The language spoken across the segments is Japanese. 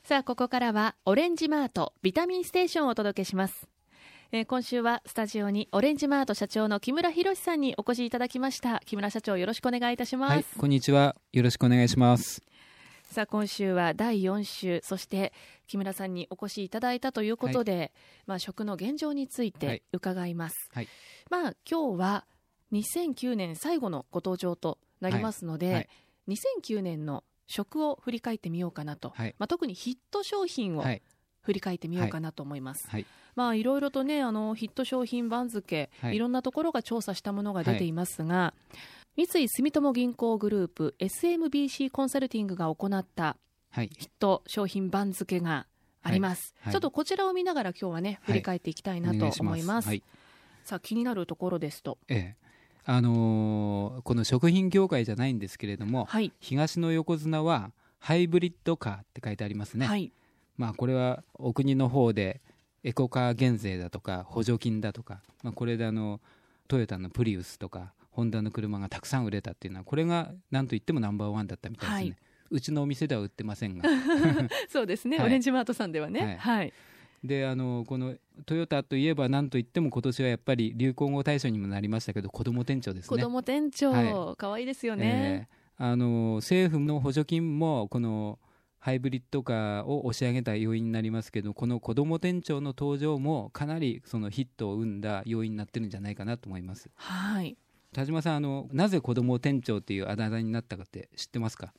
さあここからはオレンジマートビタミンステーションをお届けします。今週はスタジオにオレンジマート社長の木村博さんにお越しいただきました。木村社長、よろしくお願いいたします。 はい、こんにちは、よろしくお願いします。 さあ今週は第4週、そして木村さんにお越しいただいたということで、食の現状について伺います。今日は2009年最後のご登場となりますので、2009年の食を振り返ってみようかなと、特にヒット商品を振り返ってみようかなと思います。いろいろとね、ヒット商品番付、いろんなところが調査したものが出ていますが、三井住友銀行グループ SMBC コンサルティングが行ったヒット商品番付があります。ちょっとこちらを見ながら今日はね、振り返っていきたいなと思います。さあ気になるところですと、 この食品業界じゃないんですけれども、東の横綱はハイブリッドカーって書いてありますね。これはお国の方でエコカー減税だとか補助金だとか、これでトヨタのプリウスとかホンダの車がたくさん売れたっていうのは、これが何と言ってもナンバーワンだったみたいですね。うちのお店では売ってませんがそうですね、オレンジマートさんではね。 でこのトヨタといえば何といっても今年はやっぱり流行語大賞にもなりましたけど、子ども店長ですね。 子ども店長、かわいいですよね。 政府の補助金もこのハイブリッドカーを押し上げた要因になりますけど、この子ども店長の登場もかなりそのヒットを生んだ要因になってるんじゃないかなと思います。田島さん、なぜ子ども店長っていうあだ名になったかって知ってますか？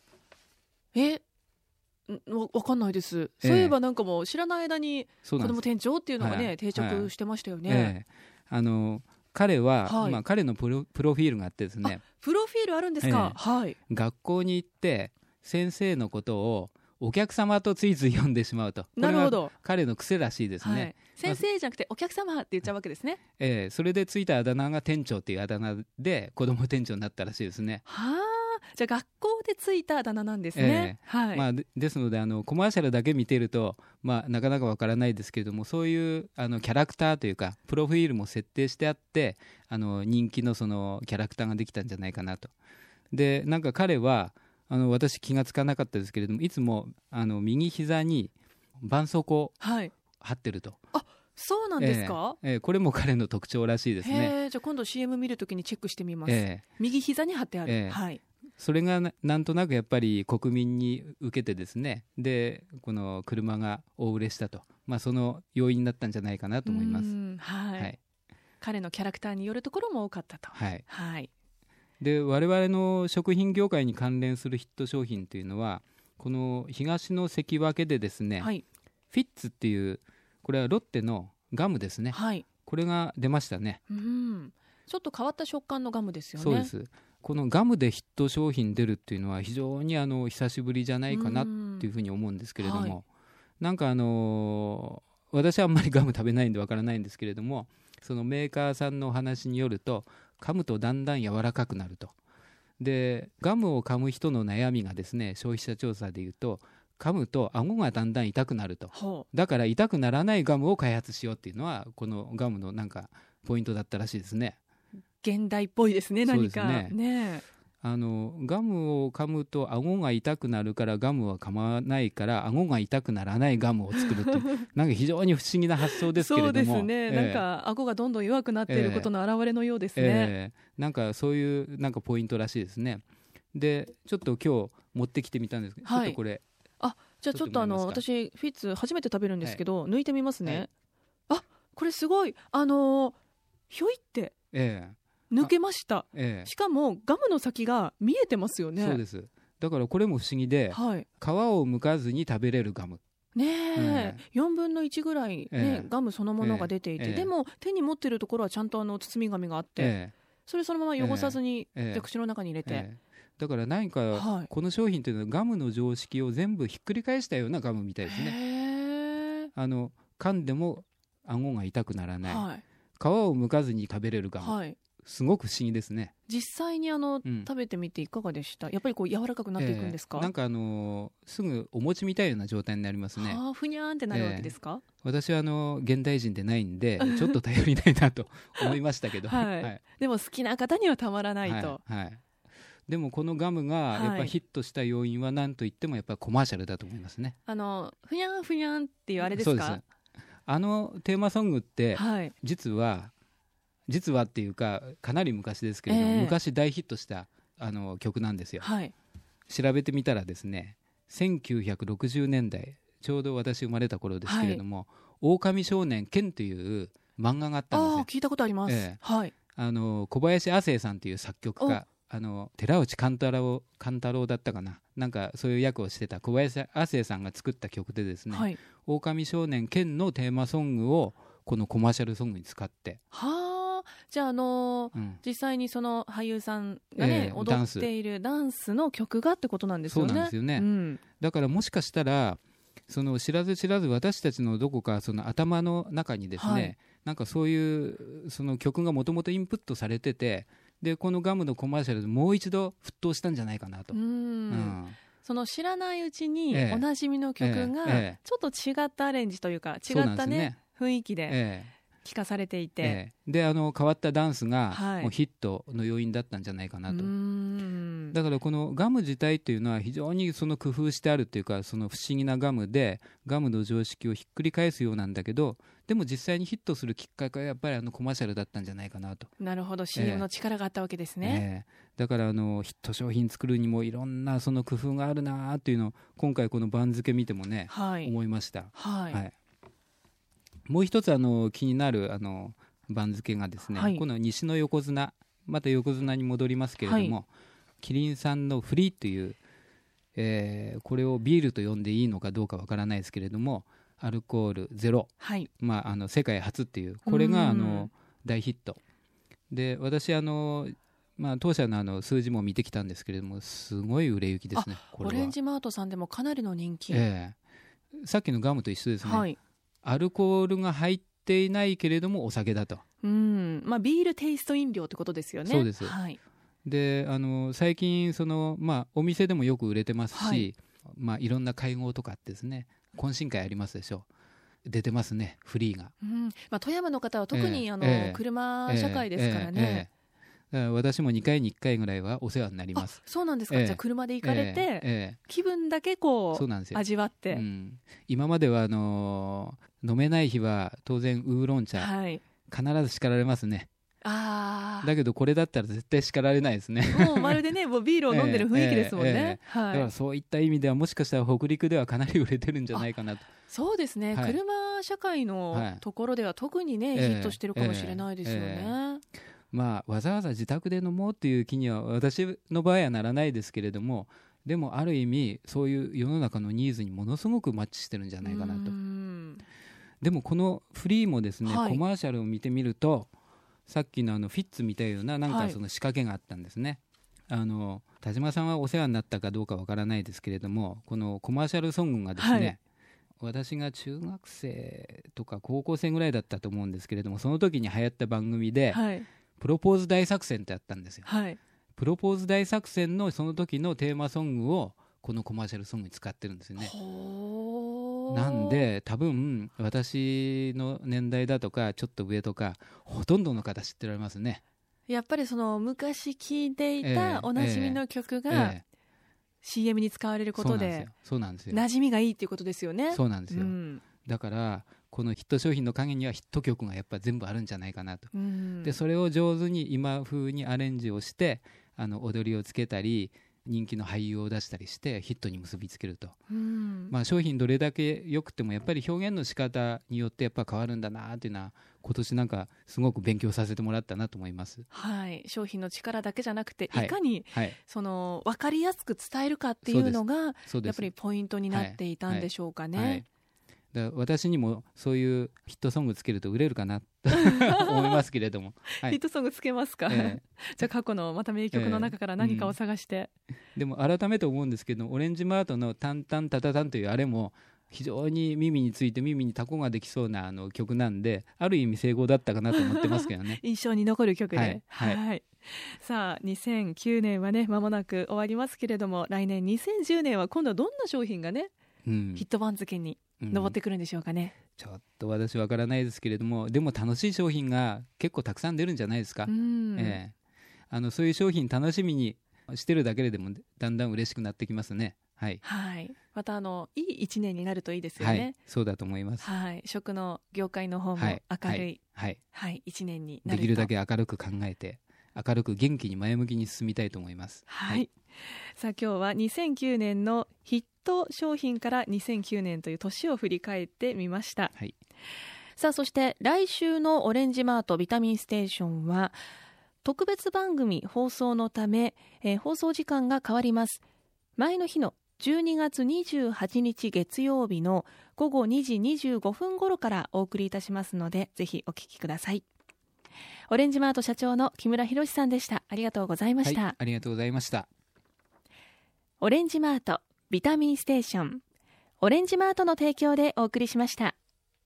わかんないです。そういえばなんかもう知らない間に子ども店長っていうのがね、定着してましたよね。 彼は、彼のプロフィールがあってですね。 プロフィールあるんですか？ 学校に行って先生のことをお客様とついつい読んでしまうと。 なるほど。 彼の癖らしいですね。 先生じゃなくてお客様って言っちゃうわけですね。 それでついたあだ名が店長っていうあだ名で子ども店長になったらしいですね。 じゃあ学校でついたあだ名なんですね。 ですのでコマーシャルだけ見てると、なかなかわからないですけれども、そういうキャラクターというかプロフィールも設定してあって、人気のそのキャラクターができたんじゃないかなと。でなんか彼は私気がつかなかったですけれども、いつも右膝に絆創膏を貼ってると。 そうなんですか？ これも彼の特徴らしいですね。 じゃあ今度 CM 見るときにチェックしてみます。右膝に貼ってある。 それがなんとなくやっぱり国民に受けてですね、でこの車が大売れしたと、その要因になったんじゃないかなと思います。 彼のキャラクターによるところも多かったと。 で我々の食品業界に関連するヒット商品というのは、この東の関脇でですね、フィッツっていう、これはロッテのガムですね。これが出ましたね。 ちょっと変わった食感のガムですよね。 そうです。このガムでヒット商品出るっていうのは非常に久しぶりじゃないかなっていうふうに思うんですけれども、なんか私はあんまりガム食べないんでわからないんですけれども、そのメーカーさんのお話によると、噛むとだんだん柔らかくなると。でガムを噛む人の悩みがですね、消費者調査でいうと、噛むと顎がだんだん痛くなると。だから痛くならないガムを開発しようっていうのは、このガムのなんかポイントだったらしいですね。 現代っぽいですね、何か。 ガムを噛むと顎が痛くなるからガムは噛まないから、顎が痛くならないガムを作るってなんか非常に不思議な発想ですけれども。 そうですね、なんか顎がどんどん弱くなっていることの表れのようですね。 なんかそういうなんかポイントらしいですね。でちょっと今日持ってきてみたんですけど、ちょっとこれじゃあちょっと私フィッツ初めて食べるんですけど、抜いてみますね。これすごいひょいって抜けました。しかもガムの先が見えてますよね。 そうです。だからこれも不思議で、皮を剥かずに食べれるガム 4分の1ぐらい、ガムそのものが出ていて、でも手に持ってるところはちゃんと包み紙があって、それそのまま汚さずに、口の中に入れて、 だから何かこの商品というのはガムの常識を全部ひっくり返したようなガムみたいですね。噛んでも顎が痛くならない、皮を剥かずに食べれるガム、すごく不思議ですね。 実際に食べてみていかがでした？やっぱりこう柔らかくなっていくんですか？ なんかすぐお餅みたいな状態になりますね。 ふにゃーんってなるわけですか？ 私は現代人でないんでちょっと頼りないなと思いましたけどでも好きな方にはたまらないと。 でもこのガムがやっぱヒットした要因は何といってもやっぱコマーシャルだと思いますね。 ふにゃんふにゃんっていうあれですか？ そうです。テーマソングって、実はっていうかかなり昔ですけれども、昔大ヒットした曲なんですよ。調べてみたらですね、1960年代ちょうど私生まれた頃ですけれども、狼少年ケンという漫画があったんですよ。 聞いたことあります。 小林亜生さんという作曲家、寺内貫太郎だったかな、なんかそういう役をしてた小林亜生さんが作った曲でですね、狼少年ケンのテーマソングをこのコマーシャルソングに使って、 じゃあ、実際にその俳優さんがね、踊っているダンスの曲がってことなんですよね。 そうなんですよね、だからもしかしたらその知らず知らず私たちのどこかその頭の中にですね、なんかそういうその曲がもともとインプットされてて、でこのガムのコマーシャルでもう一度沸騰したんじゃないかなと。 その知らないうちにおなじみの曲がちょっと違ったアレンジというか、違ったね雰囲気で聞かされていて、 で変わったダンスがもうヒットの要因だったんじゃないかなと。だからこのガム自体っていうのは非常にその工夫してあるっていうか、その不思議なガムでガムの常識をひっくり返すようなんだけど、でも実際にヒットするきっかけはやっぱりコマーシャルだったんじゃないかなと。 なるほど、 CM の力があったわけですね。 だからヒット商品作るにもいろんなその工夫があるなっていうのを今回この番付見てもね、思いました。もう一つ気になる番付がですね、この西の横綱、また横綱に戻りますけれども、キリンさんのフリーという、これをビールと呼んでいいのかどうかわからないですけれども、アルコールゼロ、世界初っていう、これが大ヒットで、私当社の数字も見てきたんですけれども、すごい売れ行きですね。これはオレンジマートさんでもかなりの人気、 さっきのガムと一緒ですね、アルコールが入っていないけれどもお酒だと。 ビールテイスト飲料ってことですよね。 そうです。で最近お店でもよく売れてますし、いろんな会合とかですね、懇親会ありますでしょう、出てますね、フリーが。 富山の方は特に車社会ですからね。 だから私も2回に1回ぐらいはお世話になります。 そうなんですか。じゃあ車で行かれて、気分だけこう味わって、 今までは飲めない日は当然ウーロン茶、必ず叱られますね。だけどこれだったら絶対叱られないですね。 もうまるでね、もうビールを飲んでる雰囲気ですもんね。 だからそういった意味ではもしかしたら北陸ではかなり売れてるんじゃないかなと。 そうですね、車社会のところでは特にね、ヒットしてるかもしれないですよね。 わざわざ自宅で飲もうっていう気には私の場合はならないですけれども、でもある意味そういう世の中のニーズにものすごくマッチしてるんじゃないかなと。でもこのフリーもですね、コマーシャルを見てみると、さっきのフィッツみたいななんかその仕掛けがあったんですね。田島さんはお世話になったかどうかわからないですけれども、このコマーシャルソングがですね、私が中学生とか高校生ぐらいだったと思うんですけれども、その時に流行った番組で、プロポーズ大作戦ってあったんですよ。プロポーズ大作戦のその時のテーマソングをこのコマーシャルソングに使ってるんですよね。なんで多分私の年代だとかちょっと上とかほとんどの方知ってられますね。 やっぱりその昔聴いていたおなじみの曲が CM に使われることで馴染みがいいっていうことですよね。 そうなんですよ、だからこのヒット商品の陰にはヒット曲がやっぱ全部あるんじゃないかなと。でそれを上手に今風にアレンジをして踊りをつけたり人気の俳優を出したりしてヒットに結びつけると。商品どれだけ良くてもやっぱり表現の仕方によってやっぱ変わるんだなっていうのは今年なんかすごく勉強させてもらったなと思います。 商品の力だけじゃなくて、いかにその分かりやすく伝えるかっていうのがやっぱりポイントになっていたんでしょうかね。 だから私にもそういうヒットソングつけると売れるかなと思いますけれども、 ヒットソングつけますか、じゃあ過去のまた名曲の中から何かを探して、 でも改めて思うんですけど、オレンジマートのタンタンタタタンというあれも非常に耳について耳にタコができそうな曲なんで、ある意味成功だったかなと思ってますけどね印象に残る曲で、さあ2009年はね間もなく終わりますけれども、来年2010年は今度はどんな商品がね、ヒット番付に上ってくるんでしょうかね。 ちょっと私わからないですけれども、でも楽しい商品が結構たくさん出るんじゃないですか。そういう商品楽しみにしてるだけでもだんだん嬉しくなってきますね。はい、 はい、またいい1年になるといいですよね。 はい、そうだと思います。 はい、食の業界の方も明るい、はいはい、1年になると、 できるだけ明るく考えて明るく元気に前向きに進みたいと思います。 はい、さあ今日は2009年のヒット商品から2009年という年を振り返ってみました。 はい、 さあそして来週のオレンジマートビタミンステーションは特別番組放送のため、放送時間が変わります。前の日の12月28日月曜日の午後2時25分頃からお送りいたしますので、ぜひお聞きください。オレンジマート社長の木村博さんでした。ありがとうございました。 はい、ありがとうございました。 オレンジマートビタミンステーション、オレンジマートの提供でお送りしました。